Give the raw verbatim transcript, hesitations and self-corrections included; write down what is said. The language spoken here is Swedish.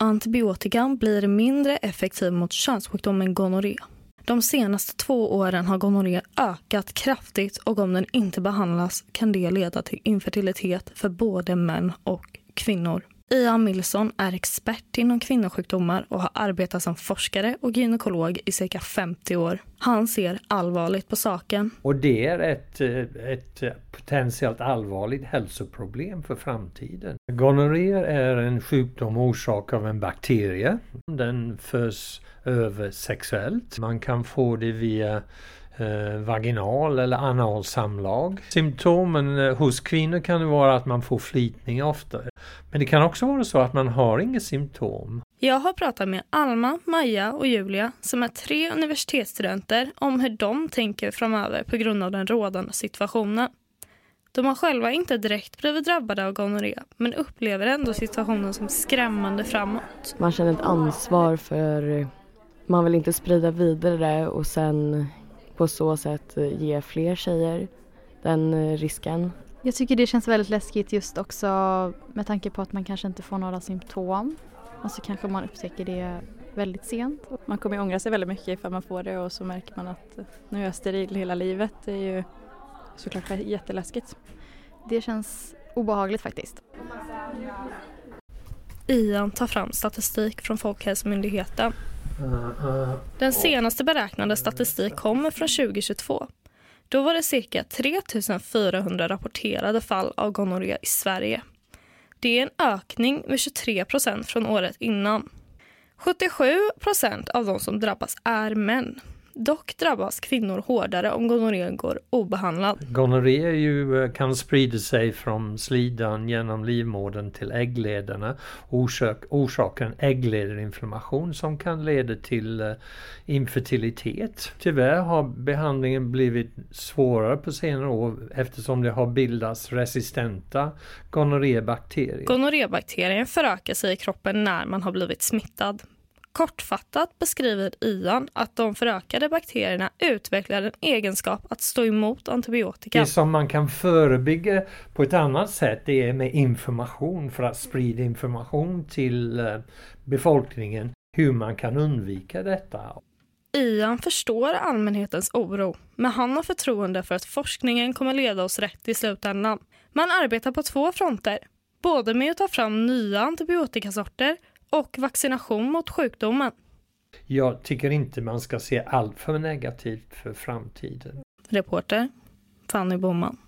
Antibiotikan blir mindre effektiv mot könssjukdomen gonorré. De senaste två åren har gonorré ökat kraftigt och om den inte behandlas kan det leda till infertilitet för både män och kvinnor. Ian Milson är expert inom kvinnosjukdomar och har arbetat som forskare och gynekolog i cirka femtio år. Han ser allvarligt på saken. Och det är ett, ett potentiellt allvarligt hälsoproblem för framtiden. Gonorré är en sjukdom orsakad av en bakterie. Den förs över sexuellt. Man kan få det via eh, vaginal eller anal samlag. Symptomen eh, hos kvinnor kan det vara att man får flytning ofta. Men det kan också vara så att man har inga symptom. Jag har pratat med Alma, Maja och Julia som är tre universitetsstudenter om hur de tänker framöver på grund av den rådande situationen. De har själva inte direkt blivit drabbade av gonorré men upplever ändå situationen som skrämmande framåt. Man känner ett ansvar för, man vill inte sprida vidare och sen på så sätt ge fler tjejer den risken. Jag tycker det känns väldigt läskigt just också med tanke på att man kanske inte får några symptom. Och så kanske man upptäcker det väldigt sent. Man kommer ju ångra sig väldigt mycket ifall man får det och så märker man att nu är jag steril hela livet. Det är ju såklart jätteläskigt. Det känns obehagligt faktiskt. Ian tar fram statistik från Folkhälsomyndigheten. Den senaste beräknade statistik kommer från tjugo tjugotvå. Då var det cirka tre tusen fyrahundra rapporterade fall av gonorré i Sverige. Det är en ökning med tjugotre procent från året innan. sjuttiosju procent av de som drabbas är män. Dock drabbas kvinnor hårdare om gonorré går obehandlad. Gonorré är ju, kan sprida sig från slidan genom livmodern till äggledarna. Orsak, orsaken ägglederinflammation som kan leda till uh, infertilitet. Tyvärr har behandlingen blivit svårare på senare år eftersom det har bildats resistenta gonorrébakterier. Gonorrébakterien förökar sig i kroppen när man har blivit smittad. Kortfattat beskriver Ian att de förökade bakterierna utvecklar en egenskap att stå emot antibiotika. Det som man kan förebygga på ett annat sätt det är med information för att sprida information till befolkningen hur man kan undvika detta. Ian förstår allmänhetens oro, men han har förtroende för att forskningen kommer leda oss rätt i slutändan. Man arbetar på två fronter, både med att ta fram nya antibiotikasorter och vaccination mot sjukdomen. Jag tycker inte man ska se allt för negativt för framtiden. Reporter Fanny Boman.